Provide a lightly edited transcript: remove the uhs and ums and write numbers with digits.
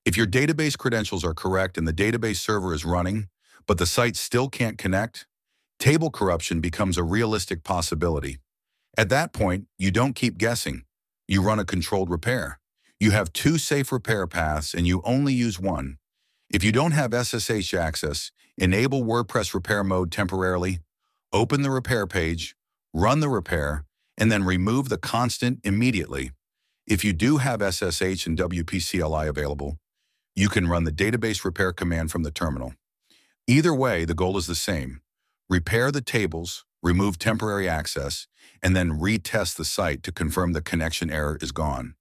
If your database credentials are correct and the database server is running, but the site still can't connect, table corruption becomes a realistic possibility. At that point, you don't keep guessing. You run a controlled repair. You have two safe repair paths and you only use one. If you don't have SSH access, enable WordPress repair mode temporarily, open the repair page, run the repair, and then remove the constant immediately. If you do have SSH and WP-CLI available, you can run the database repair command from the terminal. Either way, the goal is the same. Repair the tables, remove temporary access, and then retest the site to confirm the connection error is gone.